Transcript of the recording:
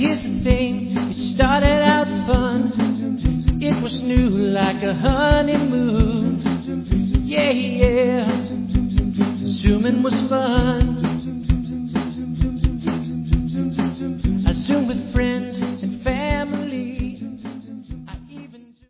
here's the thing, it started out fun. It was new like a honeymoon. Yeah, yeah, zooming was fun.